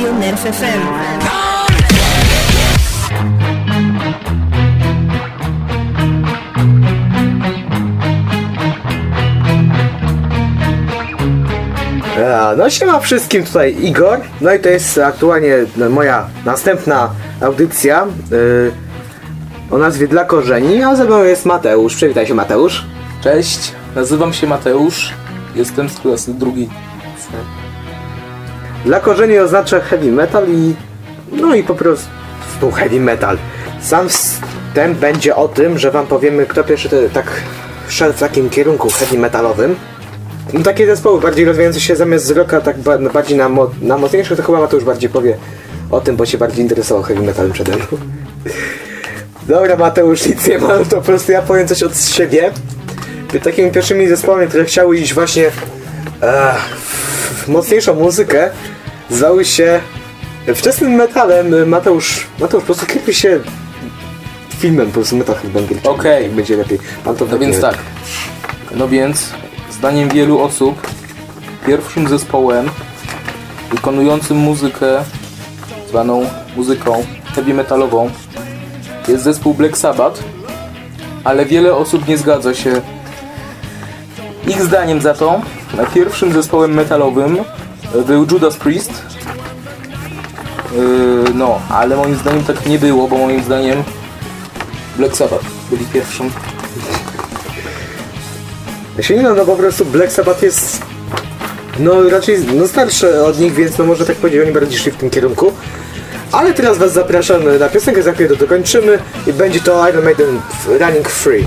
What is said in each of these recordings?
Radio Nerf FM. No siema wszystkim, tutaj Igor. No i to jest aktualnie moja następna audycja o nazwie Dla Korzeni, a ze mną jest Mateusz. Przywitaj się, Mateusz. Cześć, nazywam się Mateusz, jestem z klasy drugiej. Dla Korzeni oznacza heavy metal i po prostu heavy metal. Sam wstęp będzie o tym, że wam powiemy, kto pierwszy tak szedł w takim kierunku heavy metalowym. No takie zespoły bardziej rozwijające się zamiast z rocka tak bardziej na mocniejsze, to chyba Mateusz bardziej powie o tym, bo się bardziej interesował heavy metalem przede mną. Dobra, Mateusz, nic nie ma, to po prostu ja powiem coś od siebie. Takimi pierwszymi zespołami, które chciały iść właśnie w mocniejszą muzykę, zwały się wczesnym metalem. Mateusz po prostu krypie się filmem, po prostu metal chyba Okej. będzie lepiej. No więc zdaniem wielu osób pierwszym zespołem wykonującym muzykę zwaną muzyką heavy metalową jest zespół Black Sabbath, ale wiele osób nie zgadza się ich zdaniem za to. Pierwszym zespołem metalowym był Judas Priest, ale moim zdaniem tak nie było, bo moim zdaniem Black Sabbath byli pierwszym. No po prostu Black Sabbath jest raczej starszy od nich, więc może tak powiedzieć, oni bardziej szli w tym kierunku. Ale teraz was zapraszam na piosenkę, za chwilę to dokończymy i będzie to Iron Maiden Running Free.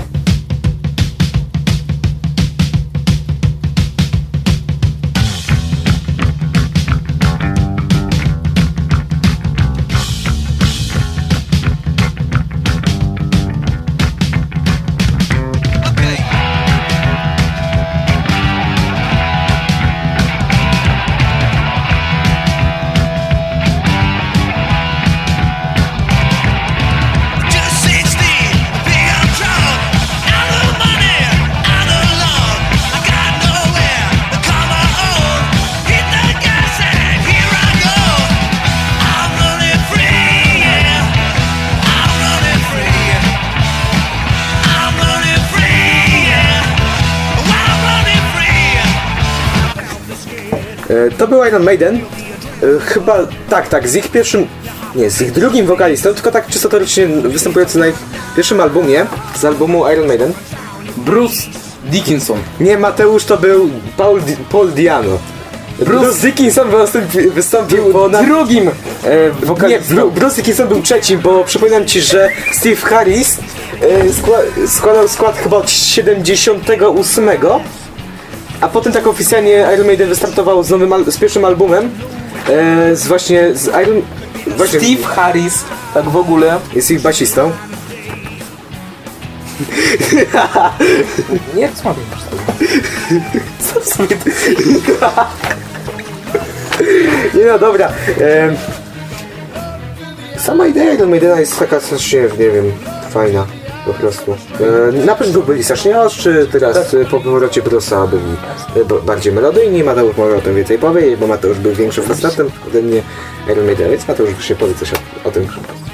To był Iron Maiden, chyba tak, z ich pierwszym, nie, z ich drugim wokalistą, tylko tak czysto teoretycznie występujący na ich pierwszym albumie, z albumu Iron Maiden. Bruce Dickinson. Nie, Mateusz, to był Paul Diano. Bruce Dickinson wystąpił na drugim wokalistą. Nie, Bruce Dickinson był trzecim, bo przypominam ci, że Steve Harris składał skład chyba od 78. A potem tak oficjalnie Iron Maiden wystartował z pierwszym albumem, Steve Harris, tak w ogóle. Jest ich basistą. Nie rozmawiam już z tobą. Co w sumie to... Nie, dobra. Sama idea Iron Maidena jest taka strasznie, nie wiem, fajna. Po prostu. Na początku byli strasznie ostrzy, teraz po powrocie Bruce'a byli bardziej melodyjni. Mateusz może o tym więcej powie, bo Mateusz był większym facetem ode mnie Iron Maiden, więc Mateusz się powie coś o tym.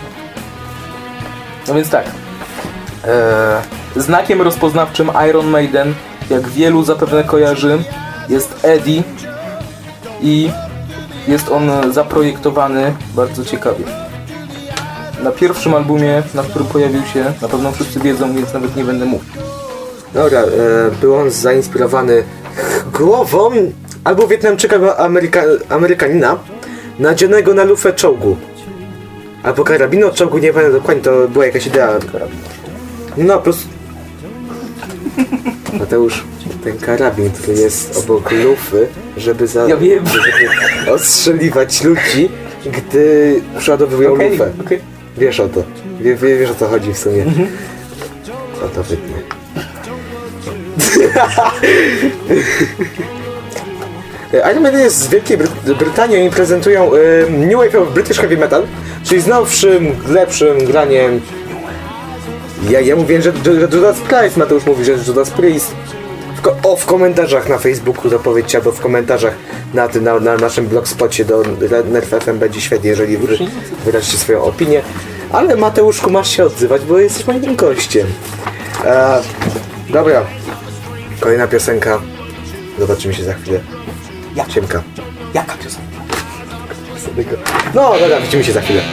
No więc tak. Znakiem rozpoznawczym Iron Maiden, jak wielu zapewne kojarzy, jest Eddie i jest on zaprojektowany bardzo ciekawie. Na pierwszym albumie, na którym pojawił się, na pewno wszyscy wiedzą, więc nawet nie będę mówił. Dobra, był on zainspirowany głową albo Wietnamczyka, albo Amerykanina nadziejonego na lufę czołgu. Albo karabinu od czołgu, nie pamiętam dokładnie, to była jakaś idea. No, po prostu... Mateusz, ten karabin, który jest obok lufy, żeby ostrzeliwać ludzi, gdy przeładowują lufę. Okay. Wiesz o to. Wiesz o co chodzi w sumie. Co to wytnie. Iron Maiden jest z Wielkiej Brytanii i prezentują New Wave of British Heavy Metal, czyli z nowszym, lepszym graniem. Ja mówiłem, że Judas Priest, Mateusz mówi, że Judas Priest. w komentarzach na Facebooku to powiedzcie, albo w komentarzach na naszym blogspocie do Nerf FM będzie świetnie, jeżeli wyrazicie swoją opinię. Ale Mateuszku, masz się odzywać, bo jesteś moim gościem. Dobra. Kolejna piosenka. Zobaczymy się za chwilę. Ciemka. Jaka piosenka? No dobra, widzimy się za chwilę.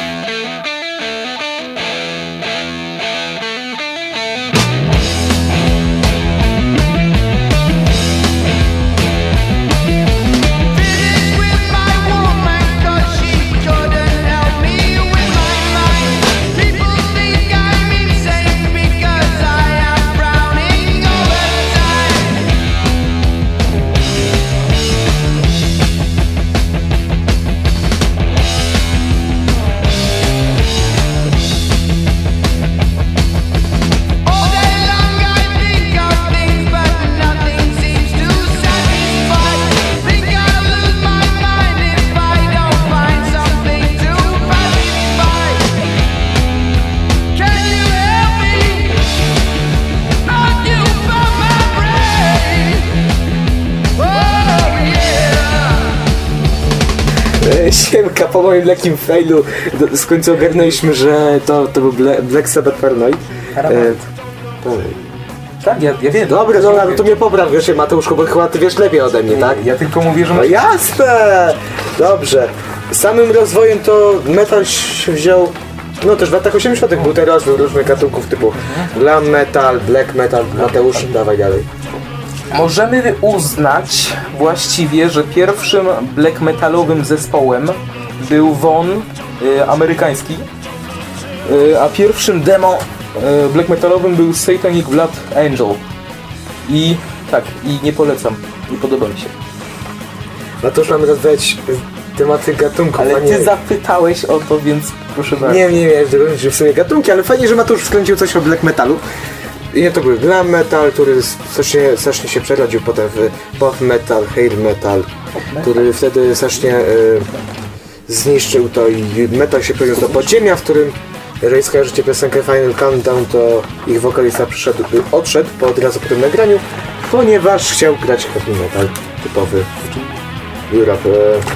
Siemka, po moim lekkim failu w końcu ogarnęliśmy, że to był Black Sabbath Paranoid. Tak, ja wiem. Dobra, no to mnie popraw, wiesz, Mateuszku, bo chyba ty wiesz lepiej ode mnie, tak? Ja tylko mówię, że... No jasne! Dobrze. Samym rozwojem to metal się wziął... No też w latach 80 był ten rozwój różnych gatunków typu glam metal, black metal. Mateusz, dawaj dalej. Możemy uznać właściwie, że pierwszym black metalowym zespołem był Von, amerykański, a pierwszym demo black metalowym był Satanic Blood Angel. I tak, i nie polecam, nie podoba mi się. No to już mamy rozwijać tematy gatunków. Ale ty zapytałeś o to, więc proszę bardzo. Nie, że w sumie gatunki, ale fajnie, że Mateusz wkręcił coś o black metalu. I nie, to był glam metal, który strasznie się przerodził potem w pop metal, hair metal, który wtedy strasznie zniszczył to i metal się przeniósł do podziemia, w którym, jeżeli skojarzycie piosenkę Final Countdown, to ich wokalista odszedł od razu po tym nagraniu, ponieważ chciał grać heavy metal typowy Europe.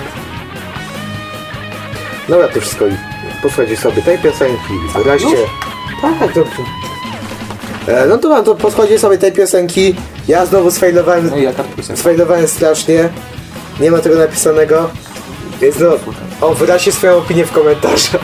Dobra, to wszystko i posłuchajcie sobie tej piosenki, wyraźcie. Tak, to... No to posłuchajcie sobie tej piosenki. Ja znowu sfailowałem. No i jaka piosenka? Sfailowałem strasznie. Nie ma tego napisanego. Więc no, wyraźcie swoją opinię w komentarzach.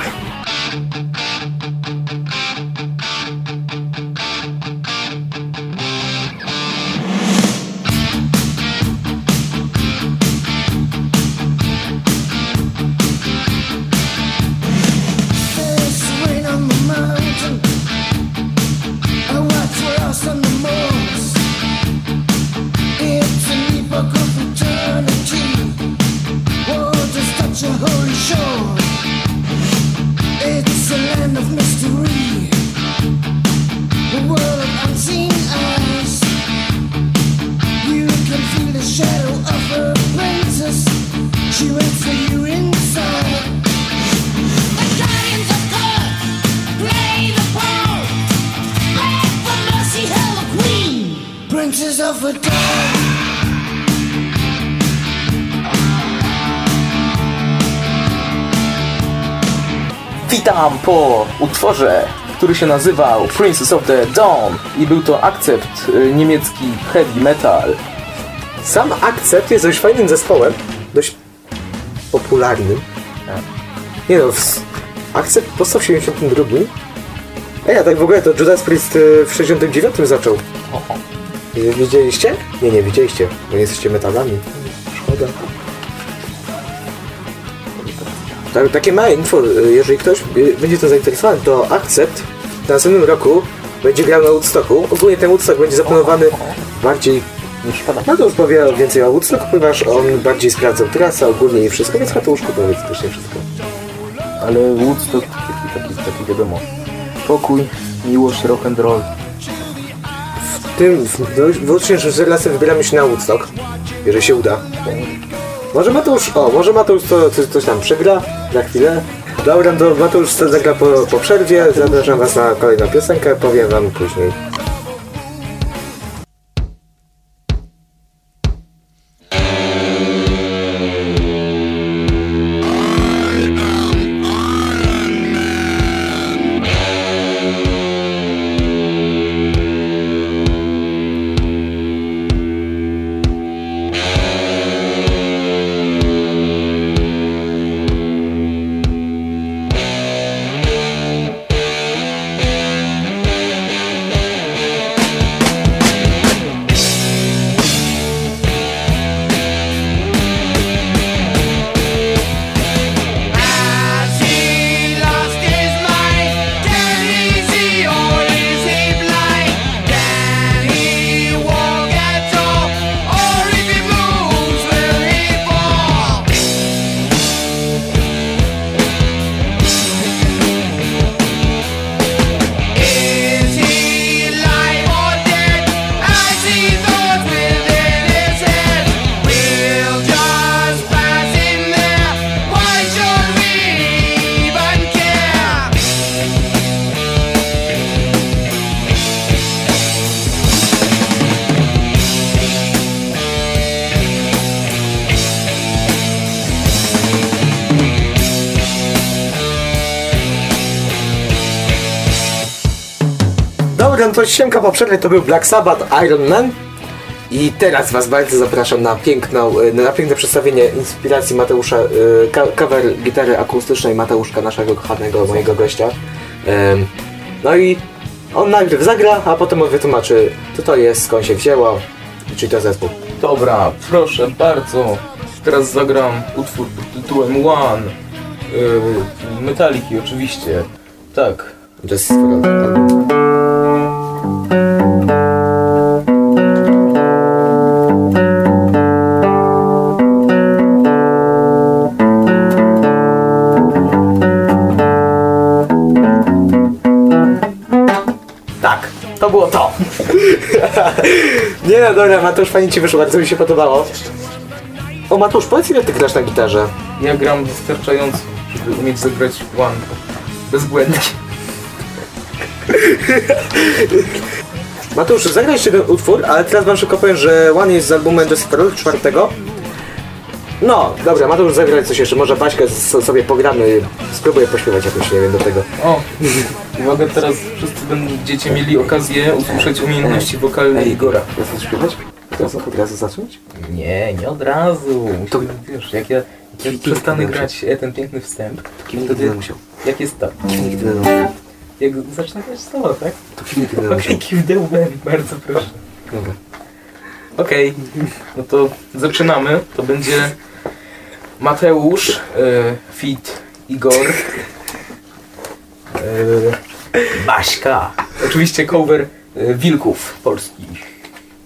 Witam po utworze, który się nazywał Princess of the Dawn i był to Accept, niemiecki heavy metal. Sam Accept jest dość fajnym zespołem, dość popularnym. Nie no, Accept powstał w 72. A tak w ogóle to Judas Priest w 69 zaczął. Widzieliście? Nie widzieliście, bo nie jesteście metalami. Szkoda. Takie małe info, jeżeli ktoś będzie to zainteresowany, to Accept w następnym roku będzie grał na Woodstocku. Ogólnie ten Woodstock będzie zaplanowany bardziej niż pada. Mateusz powie więcej o Woodstocku, ponieważ on bardziej sprawdzał trasę ogólnie i wszystko, więc Mateuszku powiedz też nie wszystko. Ale Woodstock taki wiadomo. Pokój, miłość, rock and roll. W 2014 wybieramy się na Woodstock, jeżeli się uda. Może Mateusz coś tam przegra za chwilę. Dobra, to Mateusz zagra po przerwie. Zapraszam was na kolejną piosenkę, powiem wam później. dobra, no to siemka po przerwie, to był Black Sabbath, Iron Man. I teraz was bardzo zapraszam na piękne przedstawienie inspiracji Mateusza, cover gitary akustycznej Mateuszka, naszego kochanego, mojego gościa. No i on najpierw zagra, a potem on wytłumaczy, co to jest, skąd się wzięło i czy to zespół. Dobra, proszę bardzo. Teraz zagram utwór pod tytułem One. Metaliki oczywiście. Tak. Just for Tak, to było to. Nie no dobra, Mateusz, fajnie ci wyszło, bardzo mi się podobało. O Mateusz, powiedz, ile ty grasz na gitarze? Ja gram wystarczająco, żeby umieć zagrać One. Bezbłędnie. Mateusz, zagraj jeszcze ten utwór, ale teraz wam szybko powiem, że One jest z albumem Desperate 4. No, dobra, Mateusz, zagraj coś jeszcze, może Baśkę sobie pogramy, spróbuję pośpiewać jakoś, nie wiem, do tego. O, uwaga, teraz wszyscy będziecie mieli okazję usłyszeć umiejętności wokalne Igora. Chcesz śpiewać? Teraz od razu zacząć? Nie od razu. To wiesz, jak ja przestanę grać ten piękny wstęp, Nigdy będę musiał. jak jest tak? Nigdy będę musiał. Jak zacznę grać solo, tak? To nigdy będę musiał. Give the win, bardzo proszę. Dobra. Okej, no to zaczynamy. To będzie Mateusz, feat Igor, Baśka. Oczywiście cover Wilków polskich.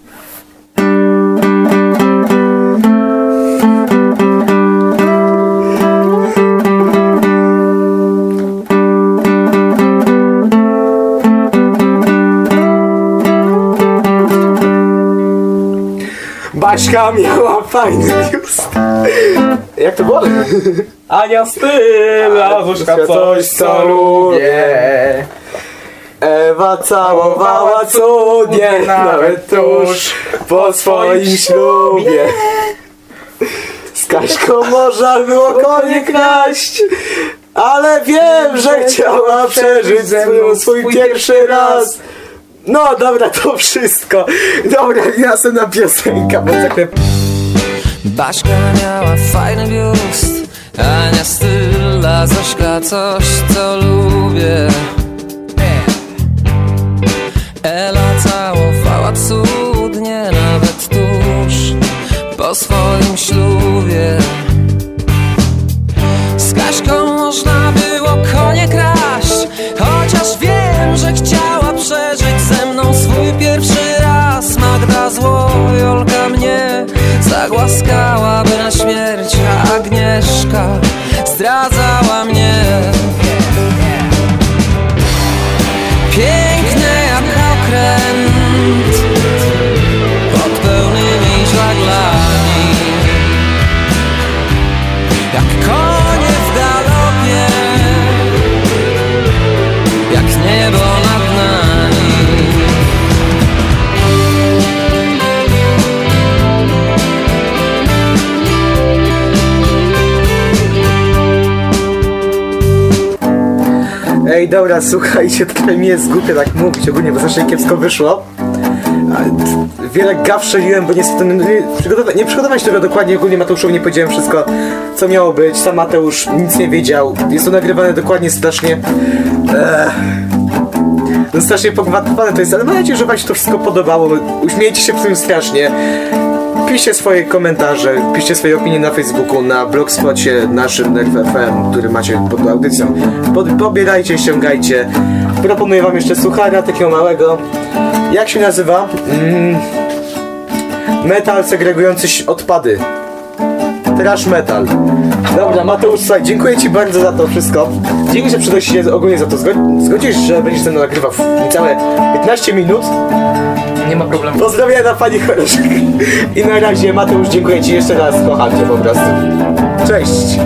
Baśka miała fajny biust. Jak to było? Ania styla, Zośka coś co lubię. Ewa całowała cudnie, nawet tuż po swoim ślubie. Z Kaśką można było konie kraść, ale wiem, że chciała przeżyć ze mną swój pierwszy raz. No dobra, to wszystko. Dobra, jasna piosenka, bo tak Baśka miała fajny biust, Ania styla, Zośka coś co lubię. Ela całowała cudnie, nawet tuż po swoim ślubie. Z Kaśką można było konie kraść, chociaż wiem, że chciała przeżyć ze mną swój pierwszy raz. Magda Złojolka mnie zagłaskałaby na śmierć, a Agnieszka zdradzała mnie. Piękne jak okręt pod pełnymi żaglami, jak konie w galopie, jak niebo nad nami. Ej, dobra, słuchajcie, trochę mi jest głupie tak mówić ogólnie, bo zawsze kiepsko wyszło. Wiele gaf strzeliłem, bo niestety nie przygotowałem się tego dokładnie, ogólnie Mateuszowi nie powiedziałem wszystko, co miało być. Sam Mateusz nic nie wiedział. Jest to nagrywane dokładnie strasznie. No strasznie pogmatwane to jest, ale mam nadzieję, że wam się to wszystko podobało. Uśmiejcie się w tym strasznie. Piszcie swoje komentarze, piszcie swoje opinie na Facebooku, na blogspocie naszym NerfFM, który macie pod audycją. Pobierajcie, ściągajcie. Proponuję wam jeszcze suchara takiego małego. Jak się nazywa? Metal segregujący odpady. Trash metal. Dobra, Mateusz, słuchaj, dziękuję ci bardzo za to wszystko. Dziękuję, że przyszedłeś się ogólnie za to. Zgodzisz, że będziesz ze mną nagrywał niecałe 15 minut? Nie ma problemu. Pozdrawiam pani Choroszek. I na razie, Mateusz, dziękuję ci jeszcze raz. Kocham cię po prostu. Cześć.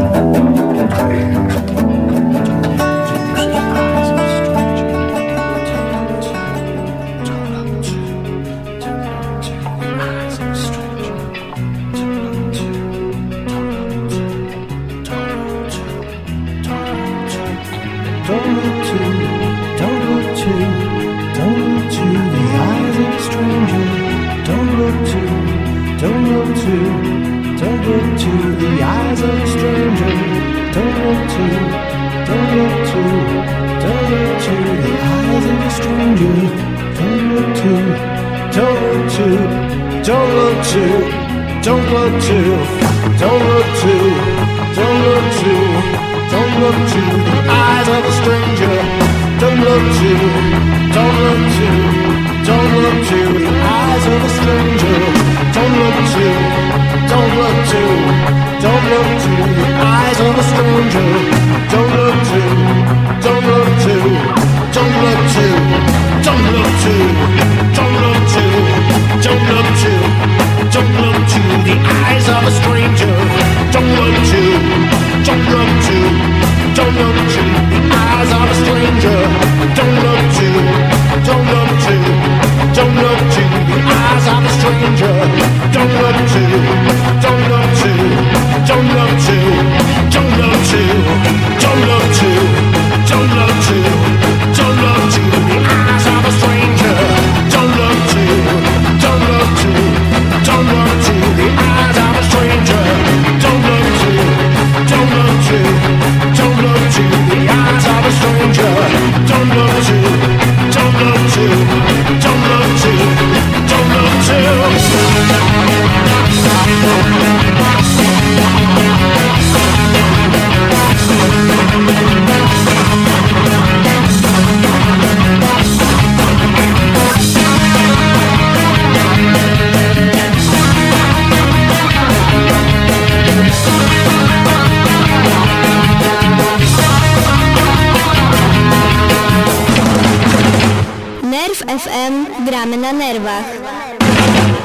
Don't look too don't look to the eyes of a stranger. Don't look to the eyes of a stranger. Don't look to the eyes of a stranger. Don't look to the eyes of a stranger. Don't look to the eyes of a stranger. Don't look to the eyes of a stranger. Don't look to the eyes of a stranger. Don't look to the eyes of a stranger. Don't look to the eyes of a stranger. Don't look to Nerw FM, gramy na nerwach.